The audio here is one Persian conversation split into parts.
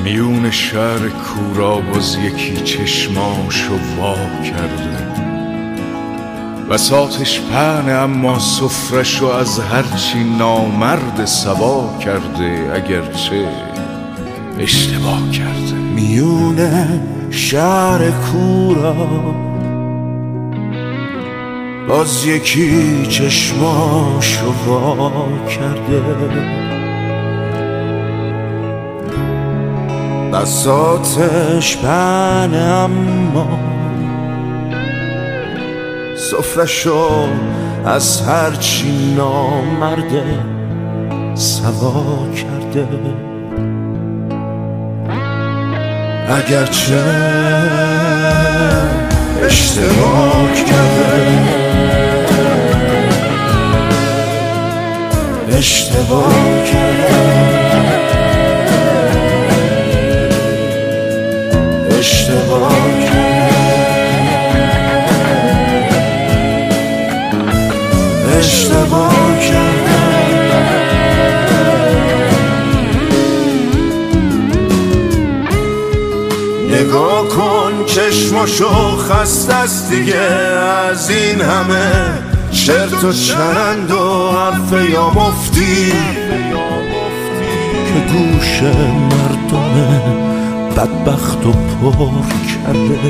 میون شهر کورا باز یکی چشماشو وا کرده، بساطش پهنه اما سفرشو از هرچی نامرد سوا کرده، اگرچه اشتباه کرده. میون شهر کورا باز یکی چشماشو وا کرده، بساطش پهنه اما سفرشو از هرچی نامرده سوا کرده، اگرچه اشتباه کرده، اشتباه کرده، اشتباه کرده، اشتباه کرده. نگاه کن چشماشو خسته است دیگه از این همه چرت و چرند و حرف یا مفتی که گوش مردم بدبخت و پر کرده.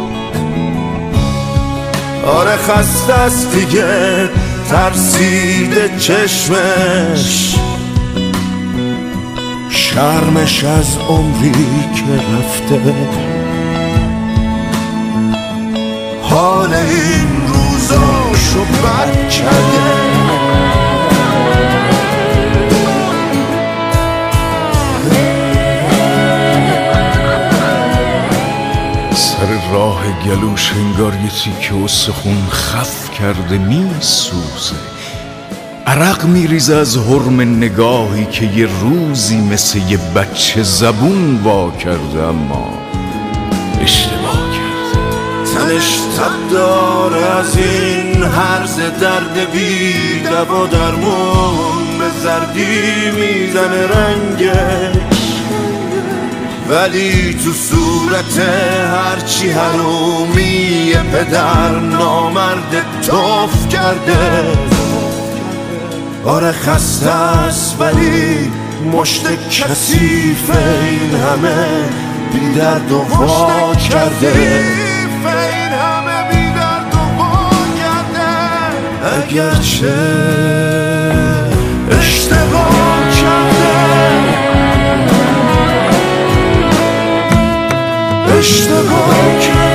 آره خسته است دیگه ترسیده چشمش، شرمش از عمری که رفته، حال این روزاشو بد کرده. سر راه گلوش انگار یه تیکه استخون خف کرده میسوزه، عرق میریزه از حرم نگاهی که یه روزی مثل یه بچه زبون وا کرده اما اشتباه کرده. تنش تب داره از این هرز درد بی دوا درمون، به زردی میزنه رنگش ولی تو صورت هرچی حرومی پدر نامرد توف کرده. آره خسته است ولی مشت کثیف این همه بی درد و وا کرده، اگرچه اشتباه کرده، اشتباه کرده.